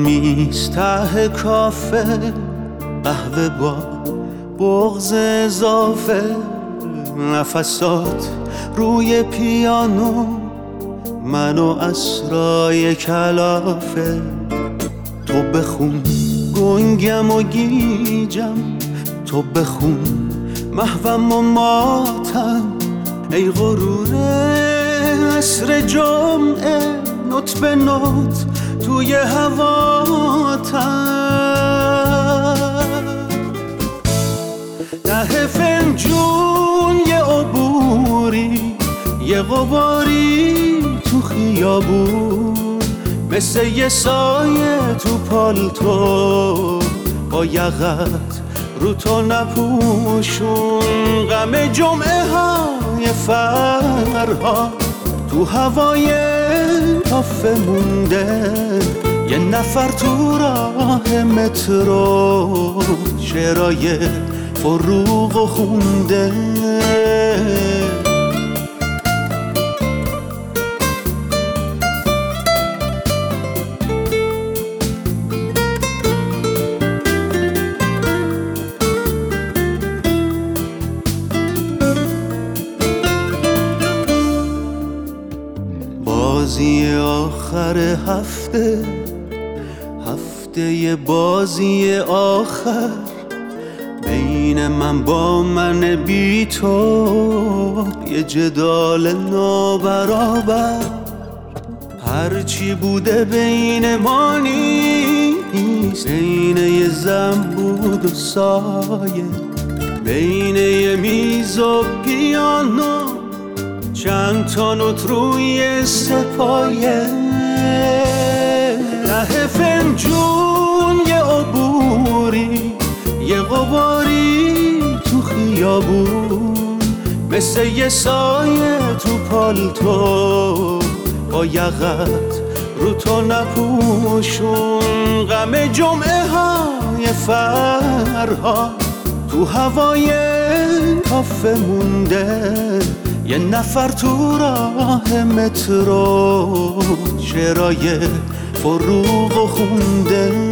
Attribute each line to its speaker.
Speaker 1: میز ته کافه، قهوه با بغض اضافه، نفسات روی پیانو، من و اسرای کلافه. تو بخون گنگم و گیجم، تو بخون محوم و ماتم، ای غرور عصر جمعه، نوت به نوت توی هواتم. ته فنجون یه عبوری، یه غباری تو خیابون، مثل یه سایه تو پالتو، با یقت رو تو نپوشون. غم جمعه های فرها تو هوای کافه مونده، یه نفر تو راه مترو شعرهای فروغ و خونده. بازی آخر هفته، هفته بازی آخر، بین من با من بی تو یه جدال نابرابر. هرچی بوده بین ما نیست، بین یه زنبود و سایه، بین یه میز و پیانو، چند تا نوت روی سپایه. ته فنجون یه عبوری، یه غباری تو خیابون، مثل یه سایه تو پالتو، با یقت رو تو نپوشون. غم جمعه های فرها تو هوای کافه مونده، یه نفر تو راه مترو شعرهای فروغ و خونده.